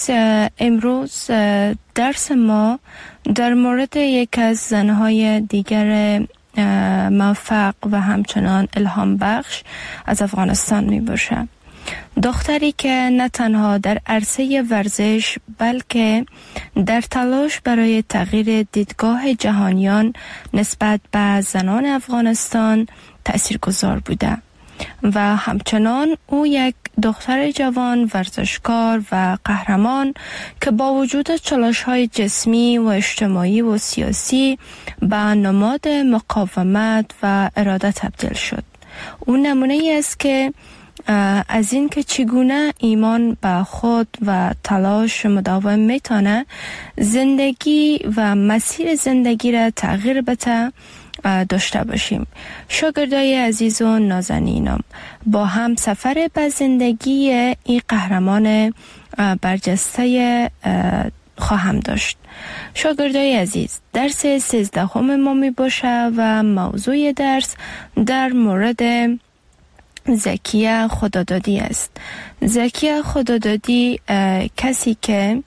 امروز درس ما در مورد یک از زنهای دیگر موفق و همچنان الهام بخش از افغانستان می باشه. دختری که نه تنها در عرصه ورزش بلکه در تلاش برای تغییر دیدگاه جهانیان نسبت به زنان افغانستان تأثیرگذار بوده و همچنان او یک دختر جوان ورزشکار و قهرمان که با وجود چالش‌های جسمی و اجتماعی و سیاسی به نماد مقاومت و اراده تبدیل شد. او نمونه ای است که از این که چگونه ایمان به خود و تلاش مداوم میتونه زندگی و مسیر زندگی را تغییر بده داشته باشیم. شاگردای عزیز و نازنینم، با هم سفر به زندگی این قهرمان برجسته خواهم داشت. شاگردای عزیز، درس 13 ما می باشه و موضوع درس در مورد زکیه خدادادی است. زکیه خدادادی کسی که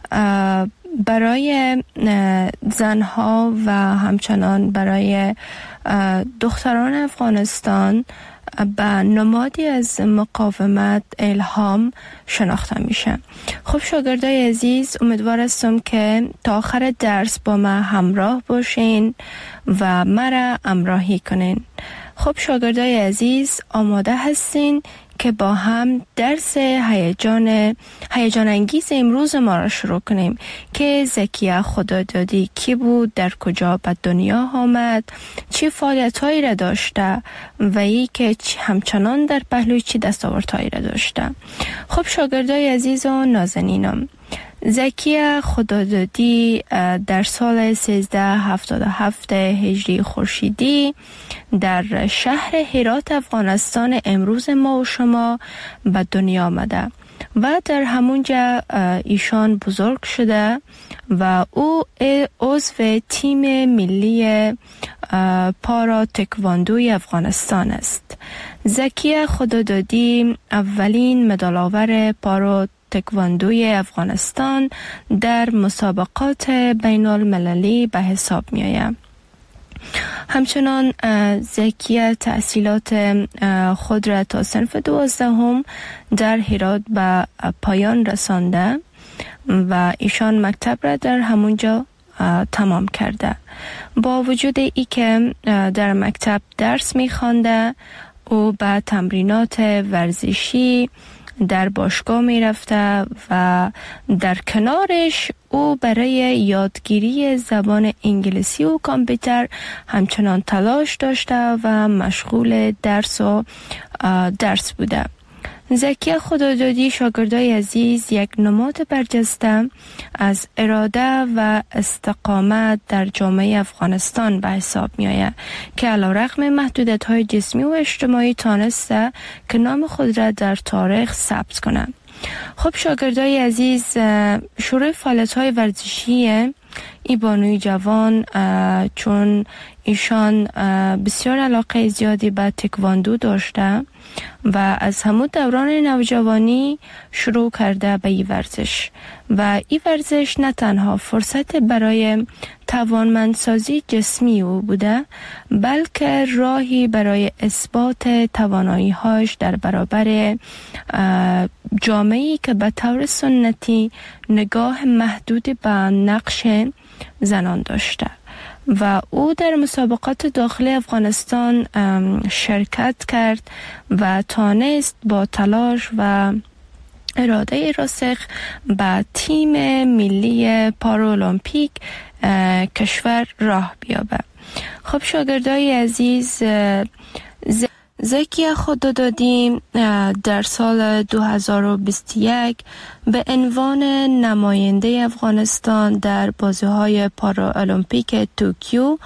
برای زنها و همچنان برای دختران افغانستان به نمادی از مقاومت الهام شناخته میشه. خب شاگردای عزیز، امیدوار هستم که تا آخر درس با ما همراه باشین و مرا همراهی کنین. خب شاگردای عزیز، آماده هستین که با هم درس هیجان انگیز امروز ما را شروع کنیم که زکیه خدادادی کی بود، در کجا به دنیا آمد، چه فعالیت‌هایی را داشته و ای که همچنان در پهلوی چه دستاوردهایی را داشته. خب شاگردای عزیز و نازنینم، زکیه خدادادی در سال 1377 هجری خورشیدی در شهر هرات افغانستان امروز ما و شما به دنیا آمده و در همونجا ایشان بزرگ شده و او عضو تیم ملی پارا تکواندوی افغانستان است. زکیه خدادادی اولین مدال آور پارا تکواندوی افغانستان در مسابقات بین المللی به حساب می آید. همچنان زکیه تحصیلات خود را تا صنف 12 در هرات به پایان رسانده و ایشان مکتب را در همونجا تمام کرده. با وجود ای که در مکتب درس می خوانده، او به تمرینات ورزشی در باشگاه می رفته و در کنارش او برای یادگیری زبان انگلیسی و کامپیوتر همچنان تلاش داشته و مشغول درس بوده. زکیه خدادادی، شاگردای عزیز، یک نماد برجسته از اراده و استقامت در جامعه افغانستان به حساب می آید که علیرغم محدودیت‌های جسمی و اجتماعی تانسته که نام خود را در تاریخ ثبت کنند. خب شاگردای عزیز، شروع فعالیت‌های ورزشی این بانوی جوان، چون ایشان بسیار علاقه زیادی به تکواندو داشته و از همون دوران نوجوانی شروع کرده به این ورزش و این ورزش نه تنها فرصت برای توانمندسازی جسمی او بوده، بلکه راهی برای اثبات توانایی‌هاش در برابر جامعه‌ای که به طور سنتی نگاه محدودی به نقش زنان داشته و او در مسابقات داخلی افغانستان شرکت کرد و تانست با تلاش و اراده راسخ به تیم ملی پارالمپیک کشور راه بیابد. خب شاگردای عزیز، زکیه خدادادی در سال 2021 به عنوان نماینده افغانستان در بازی‌های پارالمپیک توکیو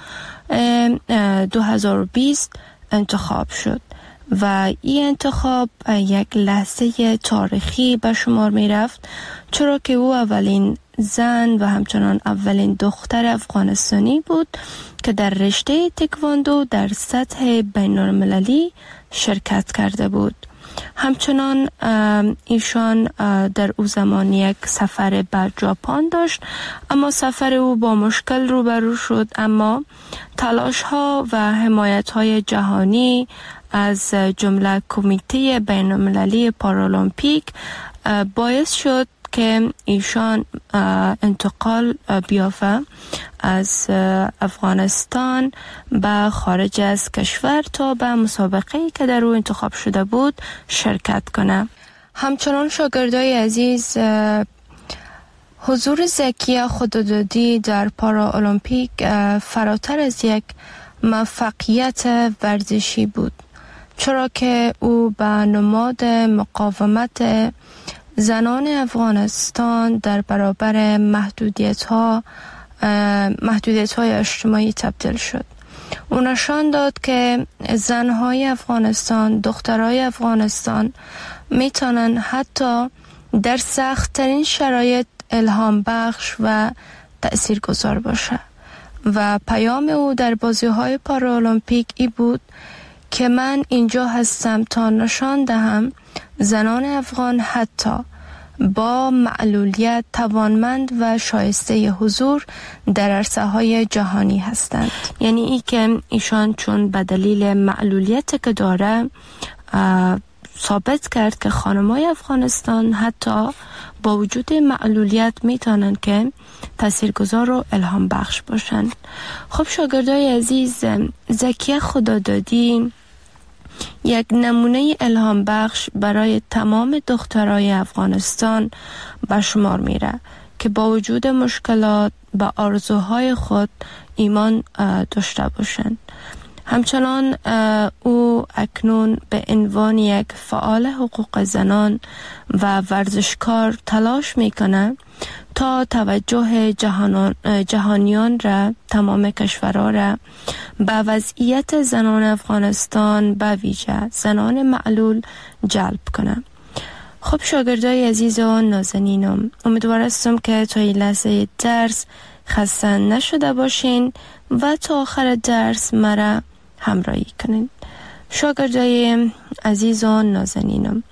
2020 انتخاب شد و این انتخاب یک لحظه تاریخی به شمار می رفت، چرا که او اولین زن و همچنان اولین دختر افغانستانی بود که در رشته تکواندو در سطح بین المللی شرکت کرده بود. همچنان ایشان در او زمان یک سفر به ژاپن داشت، اما سفر او با مشکل روبرو شد. اما تلاش ها و حمایت های جهانی از جمله کمیته بین المللی پارالمپیک باعث شد که ایشان انتقال بیافته از افغانستان به خارج از کشور تا به مسابقه‌ای که در او انتخاب شده بود شرکت کنه. همچنان شاگردای عزیز، حضور زکیه خدادادی در پارالمپیک فراتر از یک موفقیت ورزشی بود، چرا که او به نماد مقاومت زنان افغانستان در برابر محدودیت‌های اجتماعی تبدیل شد. او نشان داد که زن‌های افغانستان، دخترای افغانستان میتونن حتی در سخت‌ترین شرایط الهام بخش و تأثیرگذار باشه. و پیام او در بازی‌های پارالمپیک ای بود که من اینجا هستم تا نشان دهم زنان افغان حتی با معلولیت توانمند و شایسته حضور در عرصه‌های جهانی هستند. یعنی ای که ایشان چون به دلیل معلولیت که داره ثابت کرد که خانم‌های افغانستان حتی با وجود معلولیت میتونن که تاثیرگذار و الهام بخش باشن. خب شاگردای عزیز، زکیه خدادادی یک نمونه الهام بخش برای تمام دخترای افغانستان به شمار میره که با وجود مشکلات به آرزوهای خود ایمان داشته باشند. همچنان او اکنون به عنوان یک فعال حقوق زنان و ورزشکار تلاش میکنه تا توجه جهانیان را، تمام کشورها را به وضعیت زنان افغانستان به ویژه زنان معلول جلب کنه. خب شاگردای عزیز و نازنینم، امیدوار هستم که تا این لحظه درس خسته نشده باشین و تا آخر درس مرا همراهی کنین. شاگردای عزیز و نازنینم،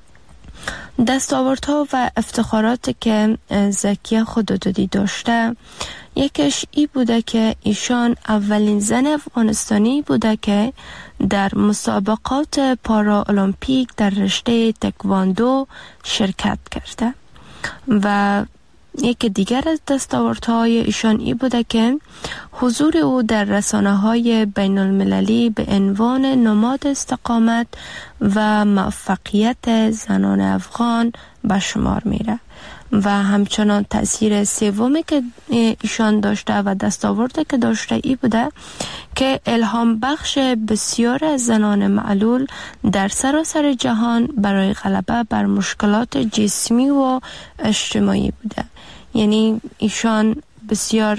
دستاوردها و افتخاراتی که زکیه خدادادی داشته، یکیش ای بوده که ایشان اولین زن افغانستانی بوده که در مسابقات پارالمپیک در رشته تکواندو شرکت کرده. و یک دیگر از دستاوردهای ایشان ای بوده که حضور او در رسانه‌های بین المللی به عنوان نماد استقامت و موفقیت زنان افغان به شمار میره. و همچنان تأثیر سومی که ایشان داشته و دستاوردی که داشته ای بوده که الهام بخش بسیار از زنان معلول در سراسر جهان برای غلبه بر مشکلات جسمی و اجتماعی بوده. یعنی ایشان بسیار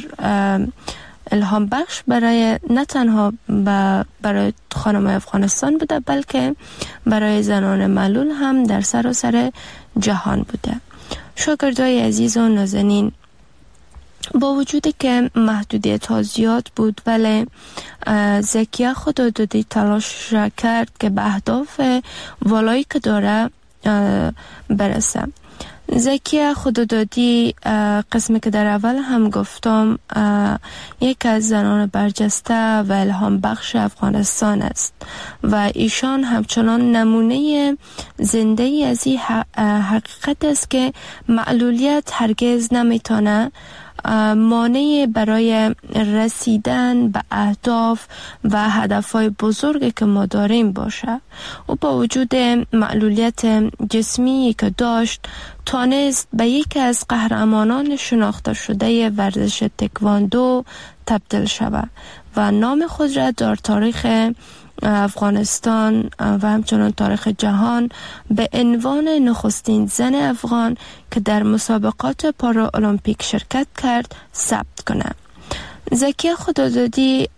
الهام بخش برای نه تنها برای خانم افغانستان بوده، بلکه برای زنان معلول هم در سراسر جهان بوده. شاگردای عزیز و نازنین، با وجودی که محدودیت ها زیاد بود، ولی زکیه خدادادی تلاش کرد که به اهداف والایی که داره برسه. زکیه خدادادی، قسمی که در اول هم گفتم، یک از زنان برجسته و الهام بخش افغانستان است و ایشان همچنان نمونه زنده ای از این حقیقت است که معلولیت هرگز نمیتونه مانع برای رسیدن به اهداف و هدفهای بزرگی که ما داریم باشه. و با وجود معلولیت جسمی که داشت، توانست به یکی از قهرمانان شناخته شده ورزش تکواندو تبدیل شود و نام خود را در تاریخ افغانستان و همچنان تاریخ جهان به عنوان نخستین زن افغان که در مسابقات پارالمپیک شرکت کرد ثبت کنه. زکیه خدادادی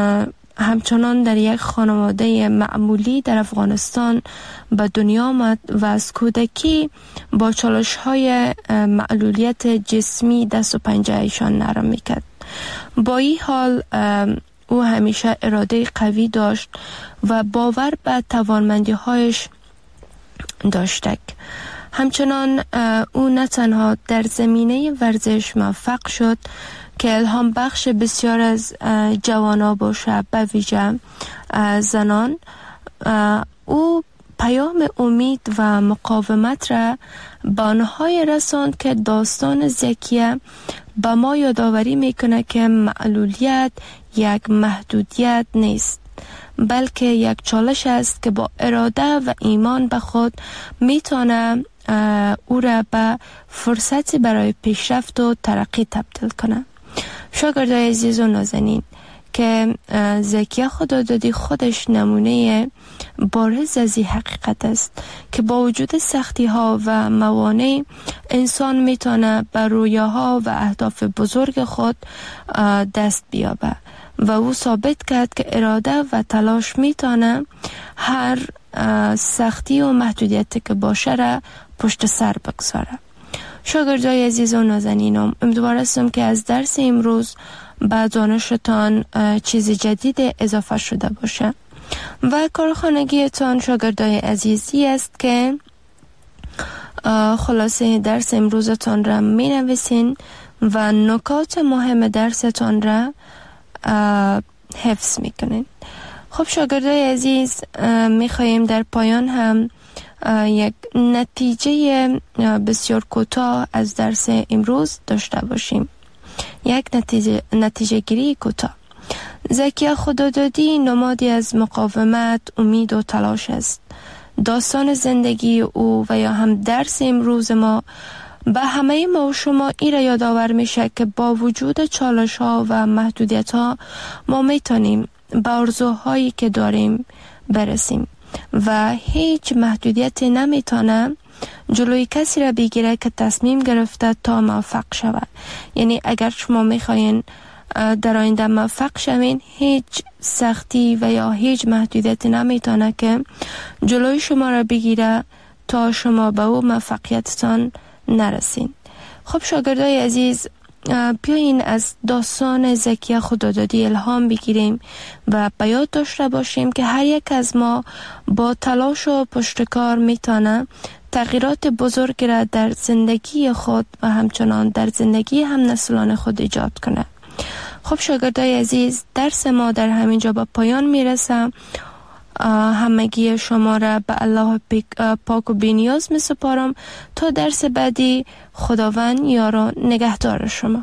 همچنان در یک خانواده معمولی در افغانستان به دنیا آمد و از کودکی با چالش‌های معلولیت جسمی دست و پنجه ایشان نرم میکرد. با این حال او همیشه اراده قوی داشت و باور به توانمندی‌هایش داشته. همچنان او نه تنها در زمینه ورزش موفق شد که الهام بخش بسیار از جوانا باشه، به ویژه زنان. او پیام امید و مقاومت را به آنهای رساند که داستان زکیه به ما یادآوری میکنه که معلولیت یک محدودیت نیست، بلکه یک چالش است که با اراده و ایمان به خود میتونه او را به فرصتی برای پیشرفت و ترقی تبدیل کنه. شاگردای عزیز و نازنین، که زکیه خدادادی خودش نمونه بارز از این حقیقت است که با وجود سختی ها و موانع انسان میتونه به رویاها و اهداف بزرگ خود دست بیابه و او ثابت کرد که اراده و تلاش میتونه هر سختی و محدودیتی که باشه را پشت سر بگذاره. شاگردای عزیز و نازنینم، امیدوار هستم که از درس امروز به دانشتان چیز جدید اضافه شده باشه و کارخانگیتان شاگردای عزیزی است که خلاصه درس امروزتان را می نویسین و نکات مهم درستان را حفظ می کنین. خب شاگردای عزیز، می خواهیم در پایان هم یک نتیجه بسیار کوتاه از درس امروز داشته باشیم. یک نتیجه گیری کوتاه. زکیه خدادادی نمادی از مقاومت، امید و تلاش است. داستان زندگی او و یا هم درس امروز ما به همه ما و شما این را یادآور میشه که با وجود چالش ها و محدودیت ها ما میتونیم به آرزوهایی که داریم برسیم و هیچ محدودیتی نمیتونه جلوی کسی را بگیره که تصمیم گرفته تا موفق شود. یعنی اگر شما میخواین در آینده موفق شوین، هیچ سختی و یا هیچ محدودیتی نمیتونه که جلوی شما را بگیره تا شما به او موفقیتتان نرسین. خب شاگردای عزیز، بیاین از داستان زکیه خدادادی الهام بگیریم و به یاد داشته باشیم که هر یک از ما با تلاش و پشتکار میتونه تغییرات بزرگی را در زندگی خود و همچنان در زندگی هم نسلان خود ایجاد کنه. خب شاگردای عزیز، درس ما در همینجا به پایان میرسه. همگی شما را به الله پاک و بی‌نیاز می سپارم تا درس بعدی. خداوند یار و نگهدار شما.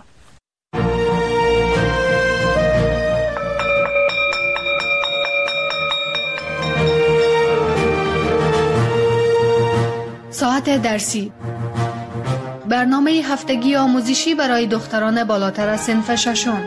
ساعت درسی، برنامه هفتگی آموزشی برای دختران بالاتر از صنف ششم.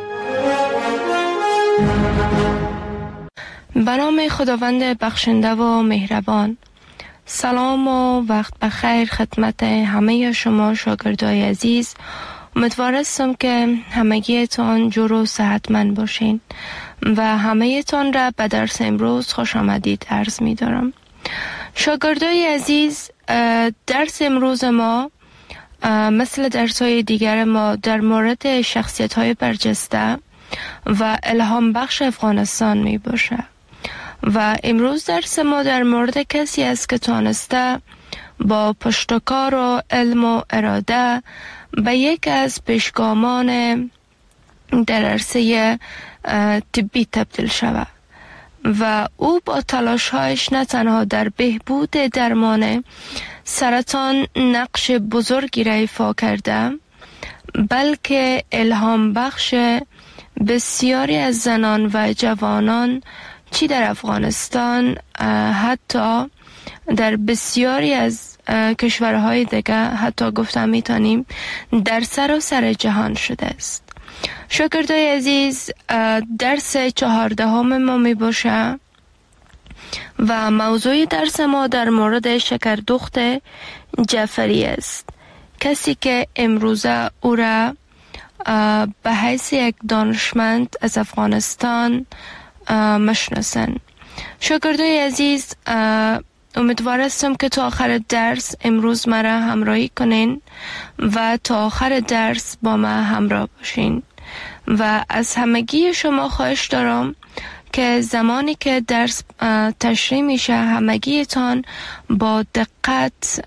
به نام خداوند بخشنده و مهربان. سلام و وقت بخیر خدمت همه شما شاگردای عزیز. امیدوار هستم که همگیتان جور و صحتمند باشین و همه تان را به درس امروز خوش آمدید عرض می دارم. شاگردای عزیز، درس امروز ما مثل درس‌های دیگر ما در مورد شخصیت‌های برجسته و الهام بخش افغانستان می باشه و امروز درس ما در مورد کسی است که تانسته با پشتکار و علم و اراده به یک از پیشگامان در عرصه طبی تبدیل شود و او با تلاش‌هایش نه تنها در بهبود درمان سرطان نقش بزرگی را ایفا کرده، بلکه الهام بخش بسیاری از زنان و جوانان چی در افغانستان، حتی در بسیاری از کشورهای دیگه، حتی گفتم میتونیم در سراسر جهان شده است. شاگردای عزیز، درس 14 ما می باشه و موضوع درس ما در مورد شکردخت جعفری است، کسی که امروزه او را به حیث یک دانشمند از افغانستان مشناسن. شاگردای عزیز، امیدوار هستم که تا آخر درس امروز مرا همراهی کنین و تا آخر درس با ما همراه باشین و از همگی شما خواهش دارم که زمانی که درس تشریح میشه همگیتان با دقت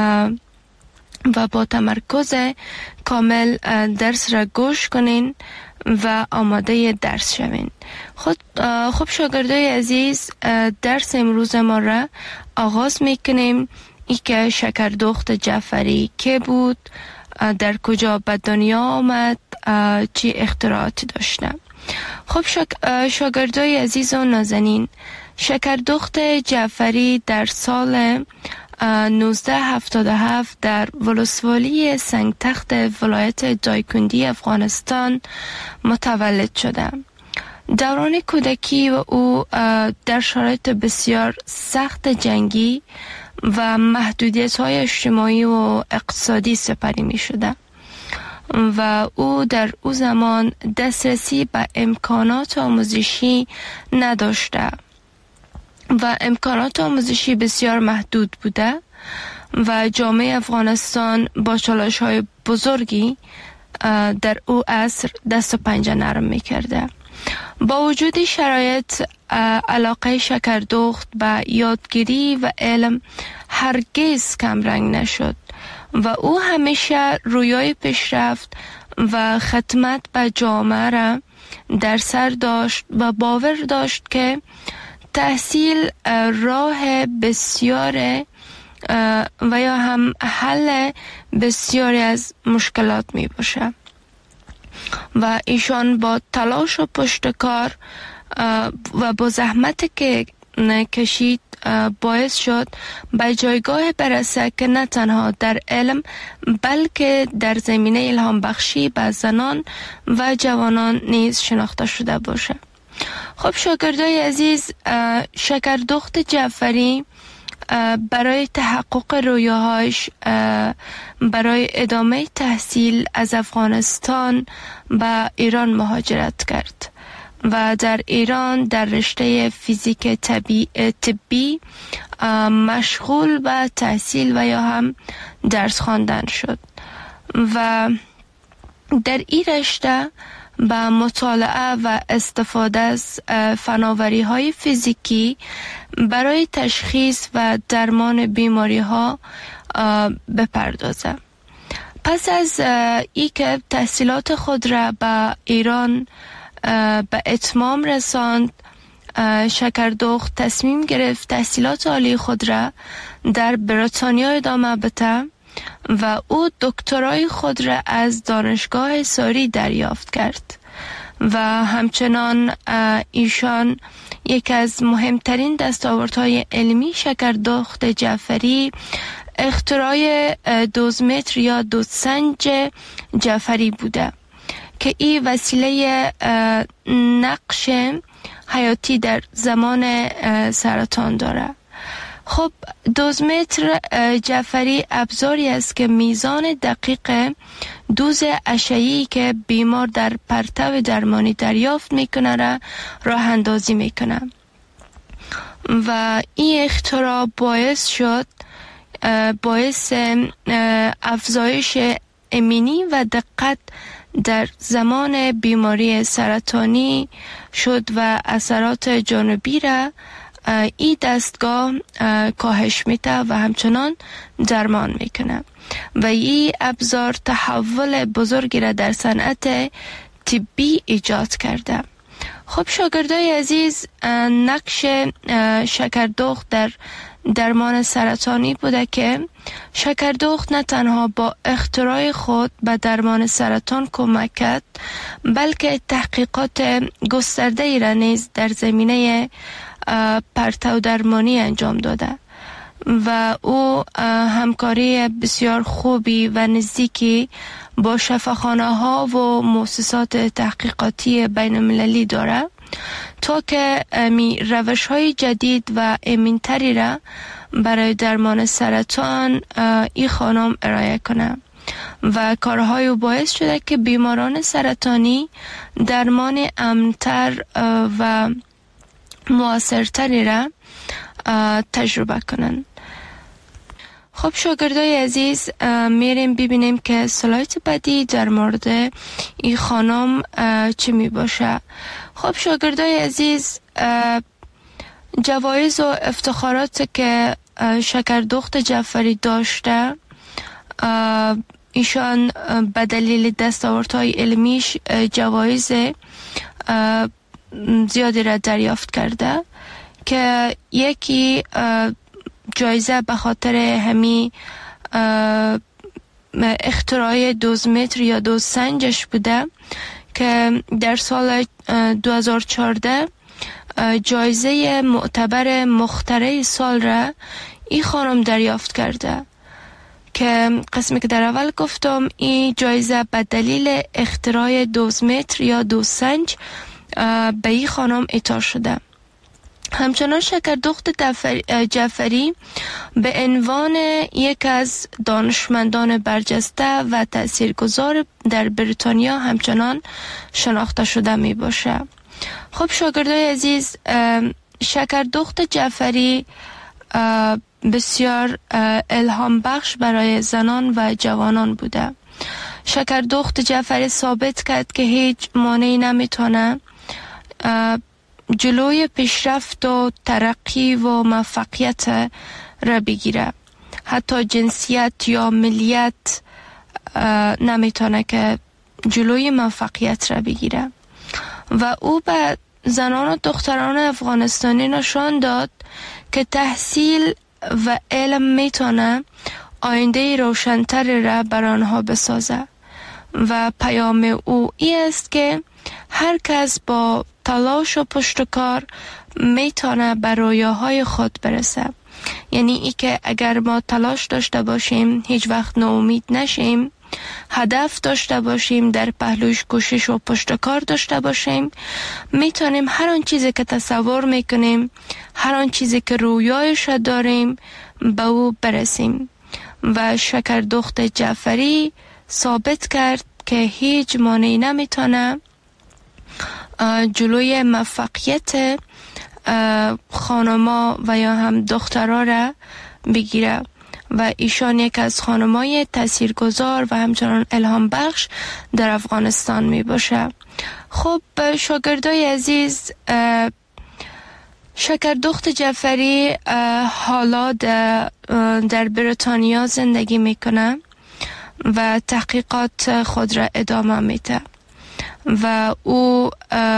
و با تمرکز کامل درس را گوش کنین و آماده درس شوین. خب شاگردای عزیز، درس امروز ما را آغاز میکنیم. ای که شکردخت جعفری که بود، در کجا به دنیا آمد، چی اختراعاتی داشته. خب شاگردای عزیز و نازنین، شکردخت جعفری در سال 1977 در ولسوالی سنگتخت ولایت دایکندی افغانستان متولد شده. دوران کودکی و او در شرایط بسیار سخت جنگی و محدودیت‌های اجتماعی و اقتصادی سپری می شده و او در او زمان دسترسی به امکانات آموزشی نداشته و امکانات آموزشی بسیار محدود بوده و جامعه افغانستان با چالش‌های بزرگی در او عصر دست و پنجه نرم می کرده. با وجود شرایط، علاقه شکردخت به یادگیری و علم هرگز کمرنگ نشد و او همیشه رویای پیشرفت و خدمت به جامعه را در سر داشت و باور داشت که تحصیل راه بسیار و یا هم حل بسیاری از مشکلات می باشه و ایشان با تلاش و پشتکار و با زحمت که کشید باعث شد به جایگاه برسه که نه تنها در علم بلکه در زمینه الهام بخشی به زنان و جوانان نیز شناخته شده باشه. خب شاگردای عزیز، شکردخت جعفری برای تحقق رویاهاش برای ادامه تحصیل از افغانستان به ایران مهاجرت کرد و در ایران در رشته فیزیک طبی مشغول به تحصیل و یا هم درس خواندن شد و در این رشته با مطالعه و استفاده از فناوری‌های فیزیکی برای تشخیص و درمان بیماری‌ها بپردازه. پس از ای که تحصیلات خود را به ایران به اتمام رساند، شکردخت تصمیم گرفت تحصیلات عالی خود را در بریتانیا ادامه بده و او دکترای خود را از دانشگاه ساری دریافت کرد و همچنان ایشان یک از مهمترین دستاوردهای علمی شکردخت جعفری اختراع دوزمتر یا دودسنج جعفری بوده که این وسیله نقش حیاتی در زمان سرطان داره. خب دوزمتر جعفری ابزاری است که میزان دقیق دوز اشعه‌ای که بیمار در پرتو درمانی دریافت میکنه را راه اندازی میکنه و این اختراع باعث افزایش امنی و دقت در زمان بیماری سرطانی شد و اثرات جانبی را این دستگاه کاهش میده و همچنان درمان میکنه و این ابزار تحول بزرگی را در صنعت طبی ایجاد کرده. خب شاگردای عزیز، نقش شکردخت در درمان سرطانی بوده که شکردخت نه تنها با اختراع خود به درمان سرطان کمک کرد بلکه تحقیقات گسترده‌ای را نیز در زمینه پرتو درمانی انجام داده و او همکاری بسیار خوبی و نزدیکی با شفاخانه‌ها و مؤسسات تحقیقاتی بین المللی داره تا که روش‌های جدید و امن‌تری را برای درمان سرطان این خانم ارائه کنه و کارهای او باعث شده که بیماران سرطانی درمان امن‌تر و مؤثرتری را تجربه کنند. خب شاگردای عزیز، میریم ببینیم که سلایت بعدی در مورد این خانم چی می باشه. خب شاگردای عزیز، جوایز و افتخارات که شکردخت جعفری داشته، ایشان به دلیل دستاوردهای علمیش جوایز زیادی را دریافت کرده که یکی جایزه به خاطر همی اختراع دوزمتر یا دوزسنجش بوده که در سال 2014 جایزه معتبر مخترع سال را این خانم دریافت کرده که قسمی که در اول گفتم این جایزه به دلیل اختراع دوزمتر یا دوزسنج به این خانم اعطا شده. همچنان شکردخت جعفری به عنوان یک از دانشمندان برجسته و تاثیرگذار در بریتانیا همچنان شناخته شده می باشه. خب شاگردای عزیز، شکردخت جعفری بسیار الهام بخش برای زنان و جوانان بوده. شکردخت جعفری ثابت کرد که هیچ مانعی نمیتونه جلوی پیشرفت و ترقی و موفقیت را بگیره. حتی جنسیت یا ملیت نمیتونه که جلوی موفقیت را بگیره. و او به زنان و دختران افغانستانی نشان داد که تحصیل و علم میتونه آینده روشن‌تر را بر آنها بسازه و پیام او این است که هر کس با تلاش و پشتکار میتونه به رویاهای خود برسه. یعنی ای که اگر ما تلاش داشته باشیم، هیچ وقت ناامید نشیم، هدف داشته باشیم، در پهلوش کوشش و پشتکار داشته باشیم، میتونیم هر آن چیزی که تصور میکنیم، هر آن چیزی که رویایش داریم به او برسیم. و شکردخت جعفری ثابت کرد که هیچ مانعی نمیتونه جلوی موفقیت خانما و یا هم دخترها را بگیره و ایشان یک از خانمای تاثیرگذار و همچنان الهام بخش در افغانستان می باشه. خب شاگردای عزیز، شکردخت جعفری حالا در بریتانیا زندگی میکنه و تحقیقات خود را ادامه میده و او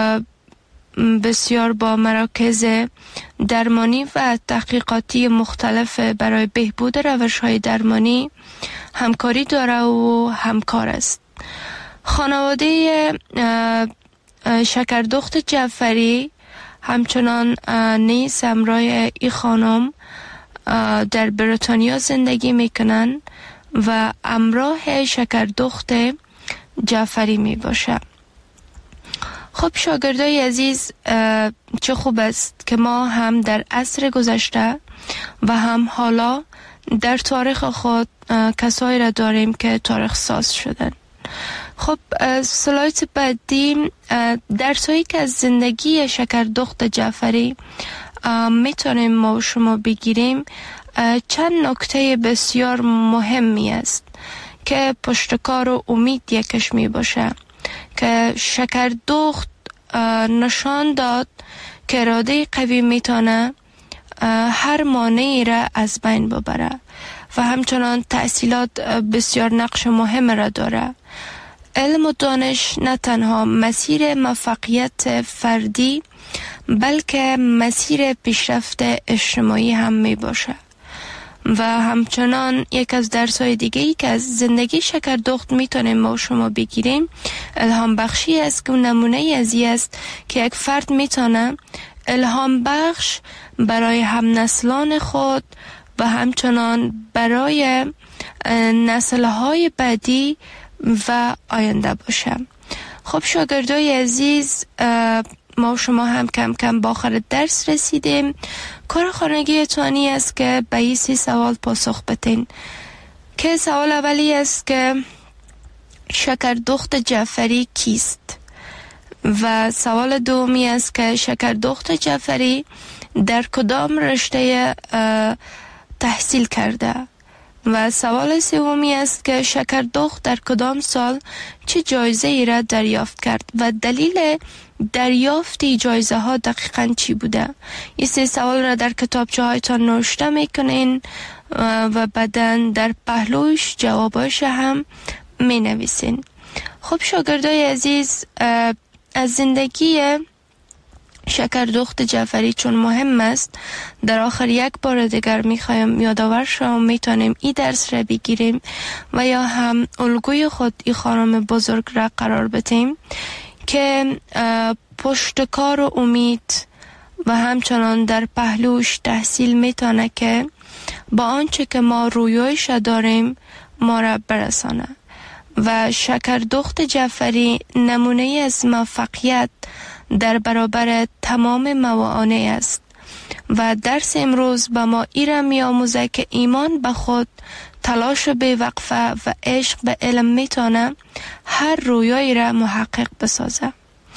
بسیار با مراکز درمانی و تحقیقاتی مختلف برای بهبود روش‌های درمانی همکاری داره و همکار است. خانواده شکردخت جعفری همچنان نیز همراه این خانم در بریتانیا زندگی میکنن و همراه شکردخت جعفری می باشه. خب شاگردای عزیز، چه خوب است که ما هم در عصر گذشته و هم حالا در تاریخ خود کسایی را داریم که تاریخ ساز شدن. خب سلایت بعدی درسایی که از زندگی شکردخت جعفری میتونیم ما شما بگیریم، چند نکته بسیار مهمی است که پشتکار و امید یکش می باشه که شکردخت نشان داد که اراده قوی میتونه هر مانعی را از بین ببره و همچنان تحصیلات بسیار نقش مهم را داره. علم و دانش نه تنها مسیر موفقیت فردی بلکه مسیر پیشرفت اجتماعی هم می باشه. و همچنان یک از درس‌های دیگه‌ای که از زندگی شکردخت میتونیم ما شما بگیریم، الهام بخشی است که نمونه ازی است که یک فرد میتونه الهام بخش برای هم نسلان خود و همچنان برای نسل‌های بعدی و آینده باشه. خب شاگردای عزیز، ما شما هم کم کم با آخر درس رسیدیم. کار خانگی توانی است که به این 3 سوال پاسخ بدین. که سوال اولی است که شکردخت جعفری کیست؟ و سوال دومی است که شکردخت جعفری در کدام رشته تحصیل کرده؟ و سوال سومی است که شکردخت در کدام سال چه جایزه ای را دریافت کرد و دلیل دریافت جایزه ها دقیقاً چی بوده؟ این سه سوال را در کتابچه هایتان نوشته میکنین و بعداً در پهلوش جواباش هم می نویسین. خب شاگردای عزیز، از زندگی شکردخت جعفری چون مهم است، در آخر یک بار دیگر میخوایم یادآور شوم میتونیم این درس را بگیریم و یا هم الگوی خود این خانم بزرگ را قرار بدیم که پشتکار و امید و همچنان در پهلوش تحصیل میتونه که با آنچه که ما رویایش داریم ما را برسانه. و شکردخت جعفری نمونه از موفقیت در برابر تمام موانع است و درس امروز به ما ایرا می آموزه که ایمان به خود، تلاش بی‌وقفه و عشق به علم میتونه هر رویایی را محقق بسازه.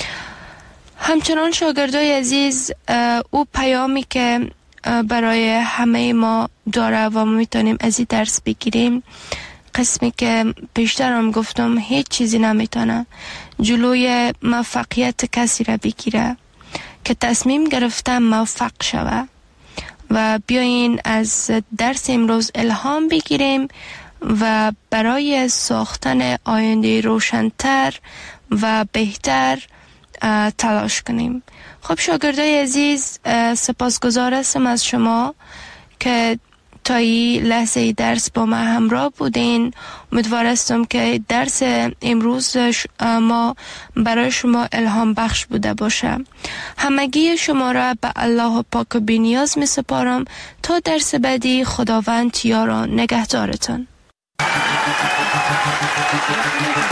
همچنان شاگردای عزیز، او پیامی که برای همه ما داره و ما میتونیم از این درس بگیریم، قسمی که پیشتر هم گفتم هیچ چیزی نمیتونه جلوی موفقیت کسی را بگیره که تصمیم گرفته موفق شوه. و بیاین از درس امروز الهام بگیریم و برای ساختن آینده روشن‌تر و بهتر تلاش کنیم. خب شاگردای عزیز، سپاسگزار هستم از شما که تا این لحظه درس با ما همراه بودین. امیدوار هستم که درس امروز ما برای شما الهام بخش بوده باشه. همگی شما را به الله پاک و بی‌نیاز می سپارم تا درس بعدی. خداوند یار و نگهدارتان.